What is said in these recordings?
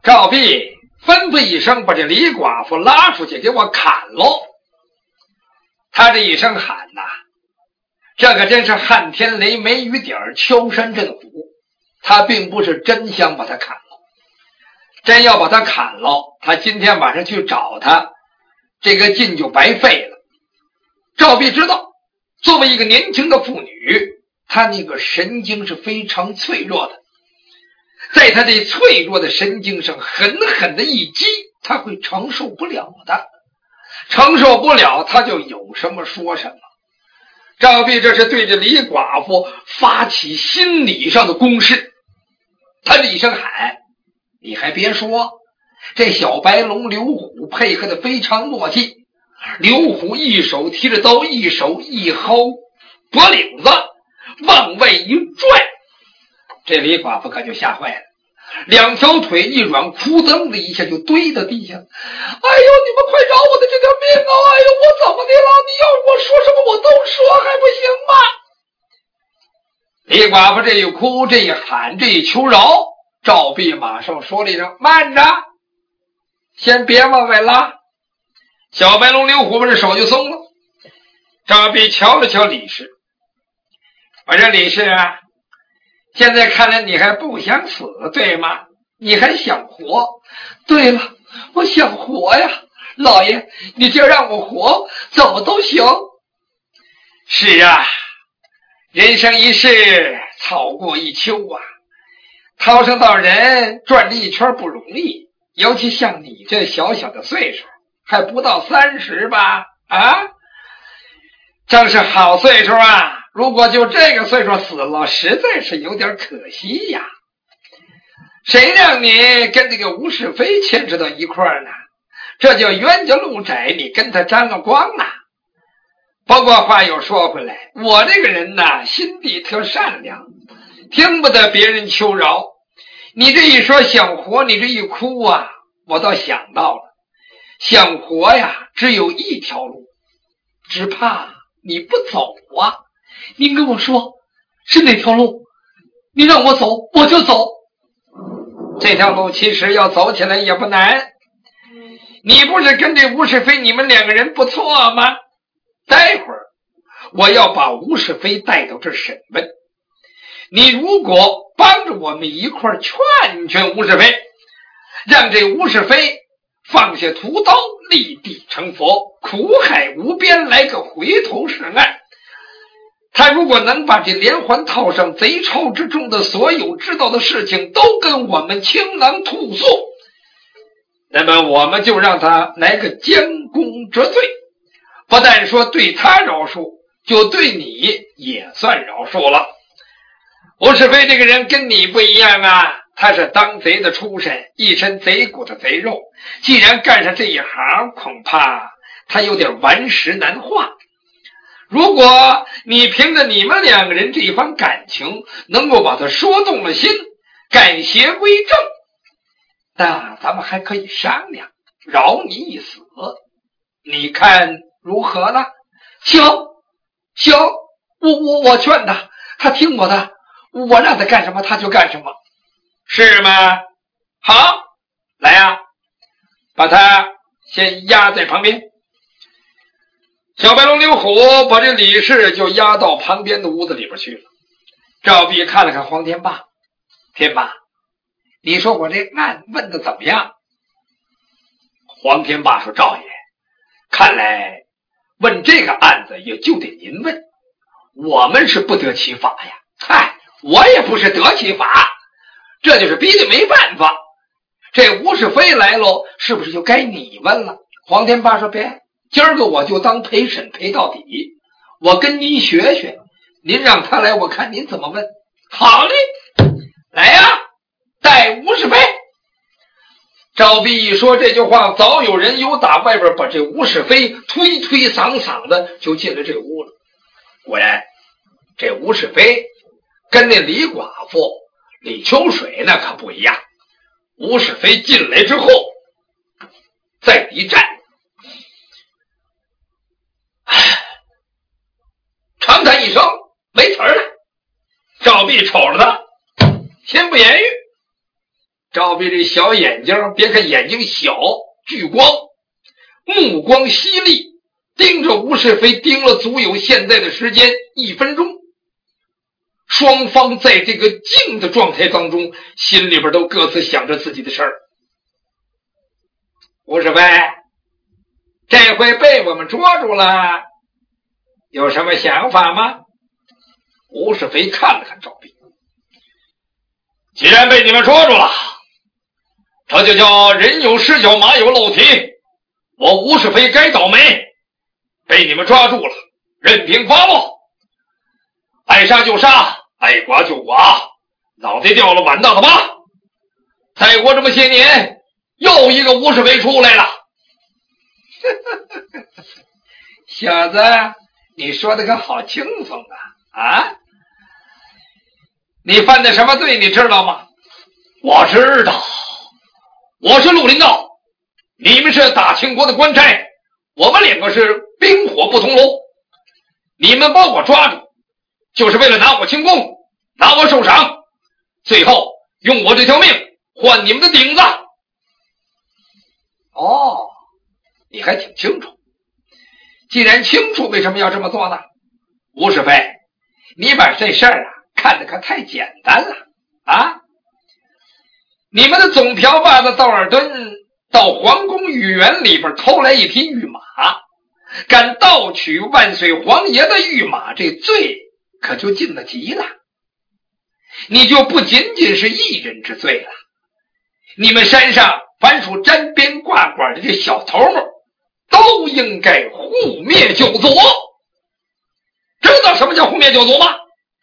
赵弼吩咐一声，把这李寡妇拉出去给我砍喽。他这一声喊呐，这可真是撼天雷没雨点敲山震虎。他并不是真想把他砍了，真要把他砍了，他今天晚上去找他，这个劲就白费了。赵弼知道，作为一个年轻的妇女，她那个神经是非常脆弱的，在她这脆弱的神经上狠狠的一击，她会承受不了的，承受不了她就有什么说什么。赵弼这是对着李寡妇发起心理上的攻势。他这一声喊，你还别说，这小白龙刘虎配合的非常默契。刘虎一手提着刀，一手一薅脖领子，往外一拽，这李寡妇可就吓坏了，两条腿一软，扑腾的一下就堆到地下。哎呦，你们快饶我的这条命啊！哎呦，我怎么的了？你要我说什么我都说，还不行吗？李寡妇这一哭，这一喊，这一求饶，赵弼马上说了一声：“慢着，先别往外拉。”小白龙刘虎把这手就松了。赵弼瞧了瞧李氏，我说李氏啊，现在看来你还不想死，对吗？你还想活？对了，我想活呀，老爷，你就让我活，怎么都行。是啊，人生一世，草过一秋啊，逃生到人转这一圈不容易，尤其像你这小小的岁数，还不到30吧？啊，正是好岁数啊！如果就这个岁数死了，实在是有点可惜呀。谁让你跟这个吴世飞牵扯到一块儿呢？这叫冤家路窄，你跟他沾了光啊。不过话又说回来，我这个人呢，心地特善良，听不得别人求饶。你这一说想活，你这一哭啊，我倒想到了，想活呀，只有一条路，只怕你不走啊。您跟我说是哪条路？你让我走，我就走。这条路其实要走起来也不难。你不是跟这吴世飞你们两个人不错吗？待会儿我要把吴世飞带到这审问，你如果帮着我们一块劝劝吴世飞，让这吴世飞放下屠刀，立地成佛，苦海无边，来个回头是岸。他如果能把这连环套上贼巢之中的所有知道的事情都跟我们倾囊吐诉，那么我们就让他来个将功折罪，不但说对他饶恕，就对你也算饶恕了。吴世飞这个人跟你不一样啊，他是当贼的出身，一身贼骨的贼肉，既然干上这一行，恐怕他有点顽石难化。如果你凭着你们两个人这一番感情能够把他说动了心，改邪归正，那咱们还可以商量，饶你一死，你看如何呢？行，我劝他，他听我的，我让他干什么他就干什么，是吗？好，来呀，把他先压在旁边。小白龙刘虎把这李氏就押到旁边的屋子里边去了。赵弼看了看黄天霸，天霸，你说我这案问的怎么样？黄天霸说，赵爷，看来问这个案子也就得您问，我们是不得其法呀。嗨，我也不是得其法，这就是逼得没办法。这吴世飞来喽，是不是就该你问了？黄天霸说，别，今儿个我就当陪审陪到底，我跟您学学，您让他来，我看您怎么问。好嘞，来呀，带吴世飞。赵弼一说这句话，早有人由打外边把这吴世飞推推搡搡的就进了这屋了。果然这吴世飞跟那李寡妇李秋水那可不一样。吴世飞进来之后再一站，长叹一声，没词儿了。赵弼瞅着他，先不言语。 赵壁这小眼睛，别看眼睛小，聚光，目光犀利，盯着吴世飞盯了足有现在的时间1分钟。双方在这个静的状态当中，心里边都各自想着自己的事儿。吴世飞，这回被我们捉住了，有什么想法吗？吴世飞看了看赵壁，既然被你们捉住了，这就叫人有失脚马有漏蹄，我吴世飞该倒霉，被你们抓住了，任凭发落，爱杀就杀，爱剐就剐，脑袋掉了碗大的疤。再过这么些年，又一个吴世飞出来了。小子，你说的可好轻松啊！你犯的什么罪你知道吗？我知道，我是绿林道，你们是大清国的官差，我们两个是冰火不同炉。你们把我抓住，就是为了拿我清功，拿我受赏，最后用我这条命换你们的顶子。哦，你还挺清楚。既然清楚，为什么要这么做呢？吴世飞，你把这事儿看得可太简单了啊！你们的总瓢把子道尔顿到皇宫御园里边偷来一匹御马，敢盗取万岁皇爷的御马，这罪可就尽了极了。你就不仅仅是一人之罪了，你们山上凡属沾边挂管的这小头目都应该护灭九族。知道什么叫护灭九族吗？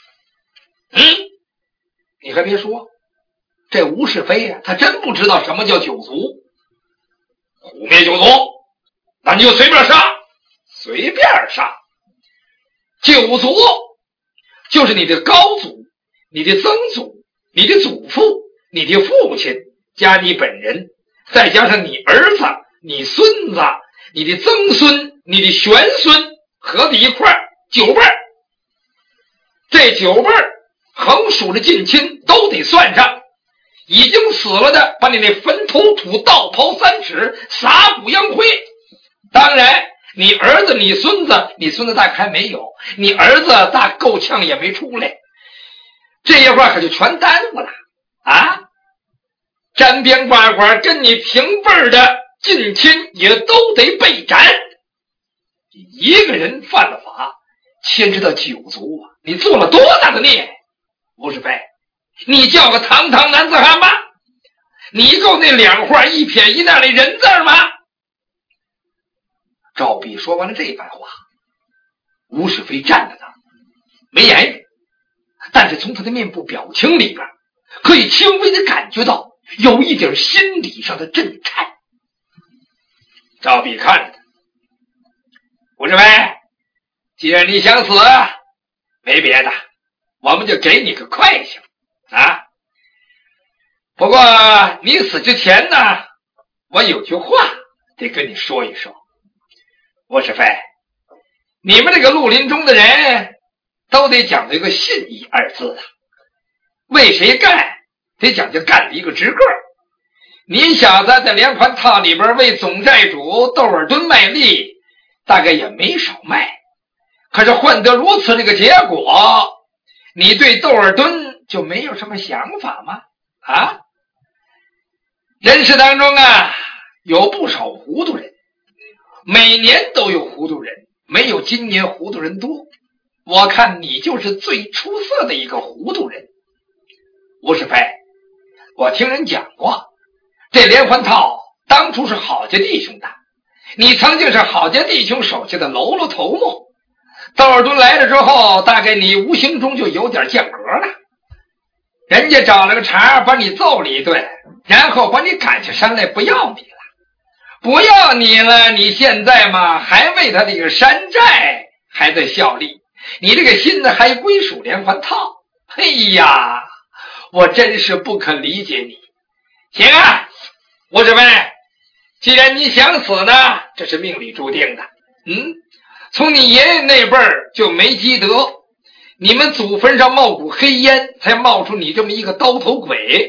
你还别说，这吴世飞他真不知道什么叫九族。护灭九族，那你就随便杀，随便杀。九族就是你的高祖，你的曾祖，你的祖父，你的父亲加你本人，再加上你儿子，你孙子，你的曾孙，你的玄孙，合在一块9辈儿。这9辈儿横竖着近亲都得算上，已经死了的把你那坟头土道刨3尺，撒骨扬灰。当然你儿子你孙子大概还没有，你儿子大够呛也没出来，这一块可就全耽误了啊！沾边挂管跟你平辈儿的近亲也都得被斩。一个人犯了法，牵扯到9族啊，你做了多大的孽？吴世飞，你叫个堂堂男子汉吗？你够那2画1撇1捺的人字吗？赵壁说完了这番话，吴世飞站在那儿没言语，但是从他的面部表情里边可以轻微的感觉到有一点心理上的震颤。赵壁看着他，吴世飞，既然你想死，没别的，我们就给你个快行啊！不过你死之前呢，我有句话得跟你说一说。吴世飞，你们这个绿林中的人都得讲究一个信义2字啊，为谁干得讲究干的一个直个。你小子在连环套里边为总债主窦尔敦卖力，大概也没少卖，可是换得如此这个结果，你对窦尔敦就没有什么想法吗？啊，人世当中啊，有不少糊涂人，每年都有糊涂人，没有今年糊涂人多。我看你就是最出色的一个糊涂人。吴世飞，我听人讲过，这连环套当初是郝家弟兄的，你曾经是郝家弟兄手下的喽啰头目。窦尔敦来了之后，大概你无形中就有点降格了，人家找了个茬把你揍了一顿，然后把你赶下山来，不要你了。不要你了，你现在嘛还为他这个山寨还在效力，你这个心呢还归属连环套。哎呀，我真是不可理解你。行啊，吴世飞，既然你想死呢，这是命里注定的。从你爷爷那辈儿就没积德，你们祖坟上冒股黑烟，才冒出你这么一个刀头鬼。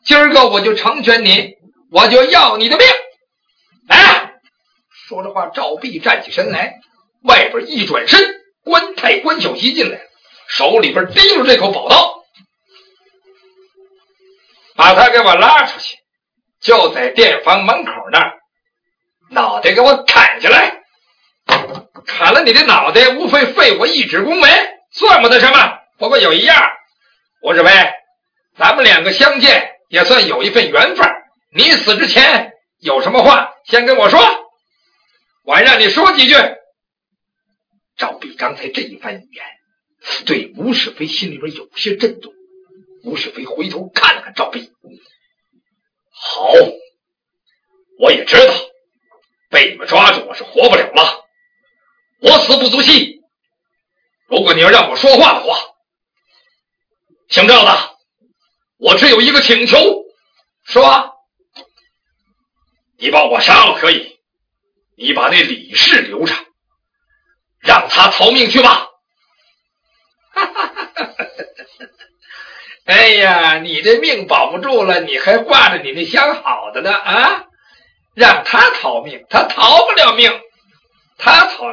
今儿个我就成全你，我就要你的命。来，说着话，赵弼站起身来，外边一转身，关太关小西进来，手里边提着这口宝刀，把他给我拉出去，就在店房门口那儿，脑袋给我砍下来。砍了你的脑袋，无非废我一纸公文，算不得什么。不过有一样，吴世飞，咱们两个相见也算有一份缘分。你死之前有什么话先跟我说，我让你说几句。赵弼刚才这一番语言对吴世飞心里边有些震动。吴世飞回头看了看赵弼，好，我也知道被你们抓住我是活不了了，我死不足惜。如果你要让我说话的话，姓赵的，我只有一个请求，说你把我杀了可以，你把那李氏留着，让他逃命去吧。哎呀，你这命保不住了，你还挂着你那相好的呢啊！让他逃命，他逃不了命，他逃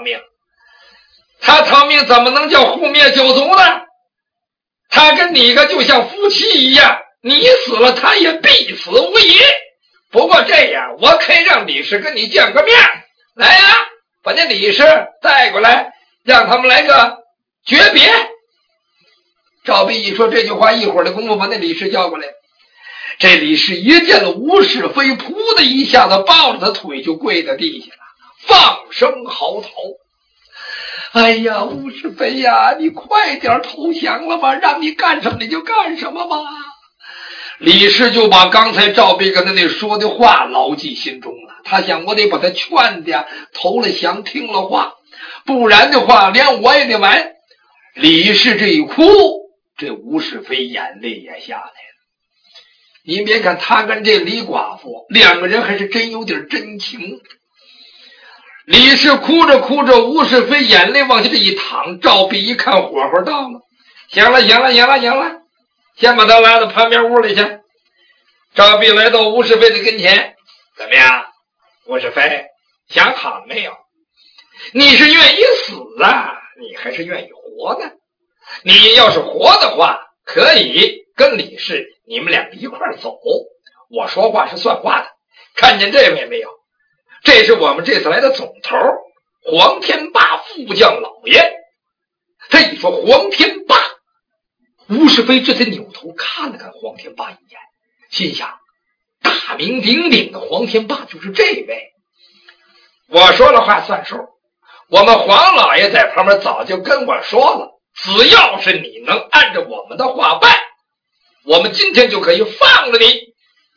命怎么能叫护灭九族呢？他跟你个就像夫妻一样，你死了他也必死无疑。不过这样，我可以让李氏跟你见个面，来呀，把那李氏带过来，让他们来个诀别。赵弼一说这句话，一会儿的功夫把那李氏叫过来。这李氏一见了吴世飞，噗的一下子抱着他腿就跪在地下了，放声嚎啕。哎呀，吴世飞呀，你快点投降了吧，让你干什么你就干什么吧。李氏就把刚才赵弼跟他那说的话牢记心中了，他想我得把他劝的投了降听了话，不然的话连我也得完。李氏这一哭，这吴世飞眼泪也下来了。你别看他跟这李寡妇两个人还是真有点真情。李氏哭着哭着，吴世飞眼泪往下这一淌，赵弼一看火候到了，行了，先把他拉到旁边屋里去。赵弼来到吴世飞的跟前，怎么样，吴世飞，想好了没有？你是愿意死啊，你还是愿意活呢？你要是活的话，可以跟李氏你们两个一块走，我说话是算话的。看见这位没有？这是我们这次来的总头黄天霸副将老爷。他一说黄天霸，吴世飞这才扭头看了看黄天霸一眼，心想大名鼎鼎的黄天霸就是这位。我说了话算数，我们黄老爷在旁边早就跟我说了，只要是你能按照我们的话办，我们今天就可以放了你。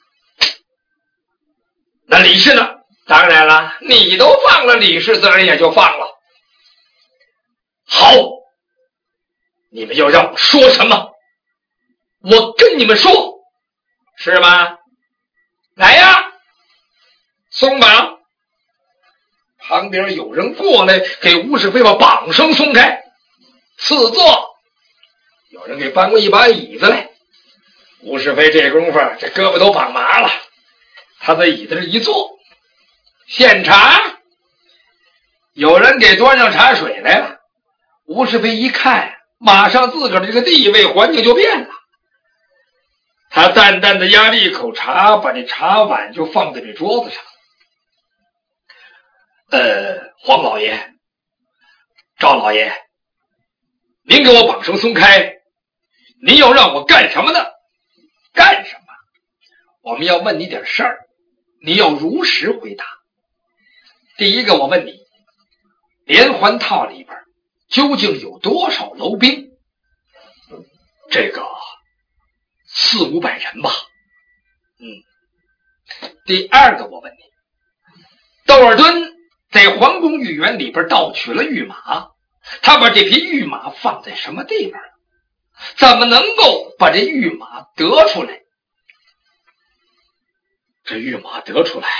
那李氏呢？当然了，你都放了，李氏自然也就放了。好，你们要让我说什么，我跟你们说，是吗？来呀，松绑。旁边有人过来给吴世飞把绑绳松开，赐座。有人给搬过一把椅子来，吴世飞这功夫这胳膊都绑麻了，他在椅子上一坐，献茶。有人给端上茶水来了，吴世飞一看，马上自个儿的这个地位环境就变了。他淡淡的压了一口茶，把这茶碗就放在这桌子上。黄老爷，赵老爷，您给我绑绳松开，您要让我干什么呢？干什么？我们要问你点事儿，你要如实回答。第一个，我问你，连环套里边究竟有多少楼兵？这个400-500人吧。第二个，我问你，窦尔敦在皇宫御园里边盗取了御马，他把这匹御马放在什么地方了？怎么能够把这御马得出来？这御马得出来，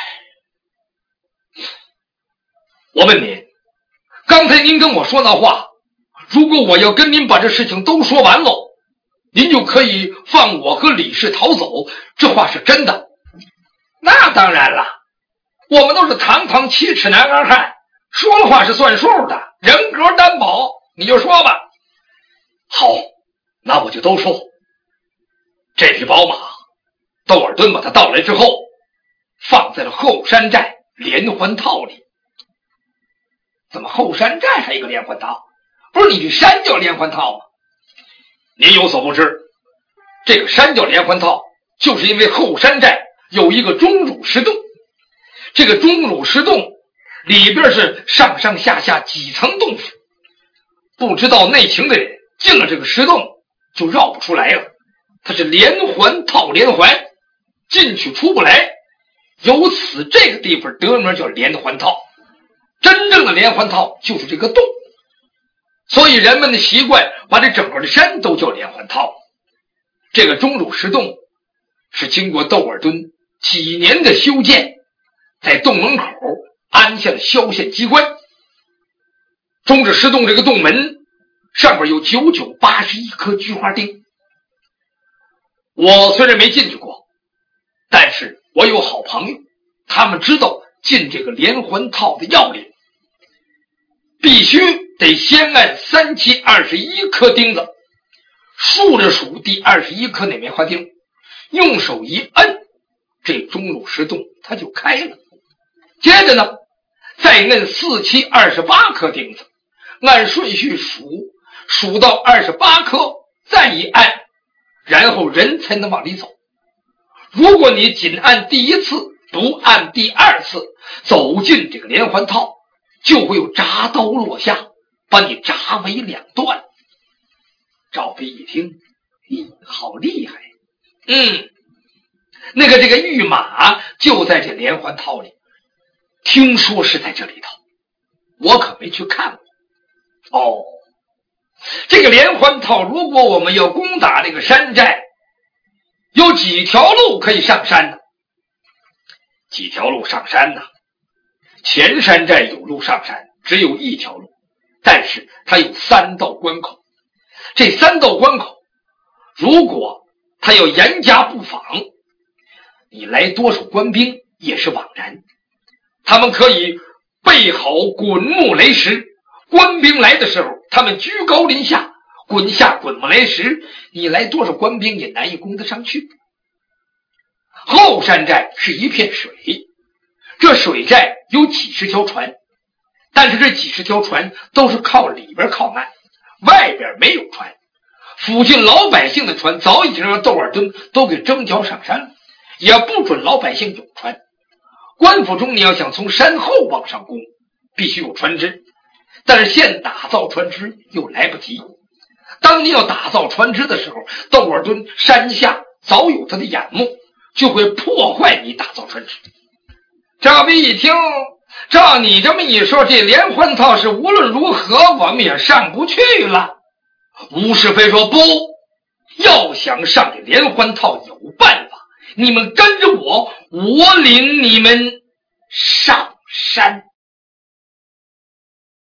我问您，刚才您跟我说那话，如果我要跟您把这事情都说完喽， 您就可以放我和李氏逃走，这话是真的？那当然了，我们都是堂堂七尺男儿汉，说了话是算数的，人格担保，你就说吧。好，那我就都说。这匹宝马，窦尔敦把它盗来之后，放在了后山寨连环套里。怎么后山寨还有一个连环套？不是你这山叫连环套吗？您有所不知，这个山叫连环套，就是因为后山寨有一个钟乳石洞。这个钟乳石洞里边是上上下下几层洞府，不知道内情的人进了这个石洞就绕不出来了。它是连环套连环，进去出不来，由此这个地方得名叫连环套。真正的连环套就是这个洞，所以人们的习惯把这整个的山都叫连环套。这个钟乳石洞是经过窦尔敦几年的修建，在洞门口安下了消线机关。钟乳石洞这个洞门上边有9981颗菊花钉。我虽然没进去过，但是我有好朋友，他们知道进这个连环套的要领，必须得先按3七21颗钉子，数着数第21颗那棉花钉，用手一摁，这钟乳石洞它就开了。接着呢，再摁4七28颗钉子，按顺序数到28颗，再一按，然后人才能往里走。如果你仅按第一次，不按第二次，走进这个连环套，就会有铡刀落下，把你铡为两段。赵飞一听，好厉害。这个御马就在这连环套里，听说是在这里头，我可没去看过。这个连环套，如果我们要攻打这个山寨，有几条路可以上山呢？几条路上山呢？前山寨有路上山，只有一条路，但是它有3道关口。这3道关口，如果它要严加布防，你来多少官兵也是枉然。他们可以备好滚木雷石，官兵来的时候，他们居高临下，滚下滚木雷石，你来多少官兵也难以攻得上去。后山寨是一片水，这水寨有几十条船，但是这几十条船都是靠里边靠岸，外边没有船。附近老百姓的船早已经让窦尔敦都给征剿上山了，也不准老百姓有船。官府中你要想从山后往上攻，必须有船只，但是现打造船只又来不及。当你要打造船只的时候，窦尔敦山下早有他的眼目，就会破坏你打造船只。赵斌一听，照你这么一说，这连环套是无论如何我们也上不去了。吴世飞说，不，要想上这连环套有办法，你们跟着我，我领你们上山。